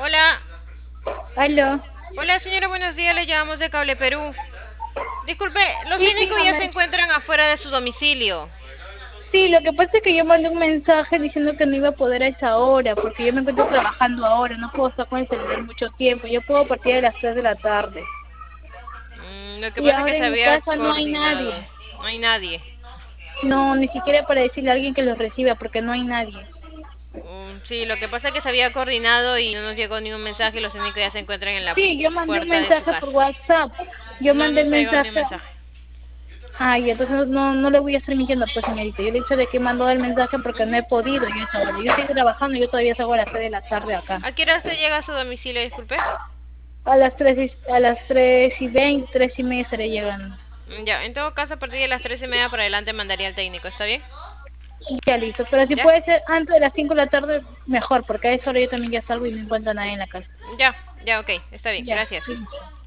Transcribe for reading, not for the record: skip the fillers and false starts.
Hola, Aló. hola señora, buenos días, le llamamos de Cable Perú. Disculpe, los Sí, técnicos ya se dígame. encuentran afuera de su domicilio. Sí, lo que pasa es que yo mandé un mensaje diciendo que no iba a poder a esa hora, porque yo me encuentro trabajando ahora, no puedo estar con el celular mucho tiempo. Yo puedo a partir de las 3 de la tarde. Lo que Y pasa es que ahora se en mi había casa no hay coordinado. nadie. No hay nadie. No, ni siquiera para decirle a alguien que los reciba, porque no hay nadie. Sí, lo que pasa es que se había coordinado y no nos llegó ningún mensaje. Los técnicos ya se encuentran en la Sí, yo mandé un puerta de su mensaje por casa. WhatsApp. Yo No mandé el nos ha llegado ni un mensaje. mensaje. Ay, entonces no le voy a estar mintiendo, pues señorita. Yo le he dicho de que mandó el mensaje porque no he podido yo a esa hora. Yo estoy trabajando y yo todavía salgo a las 3 de la tarde acá. ¿A qué hora se llega a su domicilio, disculpe? A las 3:20, 3:30 estaré llegando. Ya, en todo caso, a partir de las 3:30 para adelante mandaría al técnico, ¿está bien? Ya listo, pero si ¿Ya? puede ser antes de las 5 de la tarde, mejor, porque a esa hora yo también ya salgo y no encuentro a nadie en la casa. Ya, ya, ok, está bien, Ya, gracias. listo.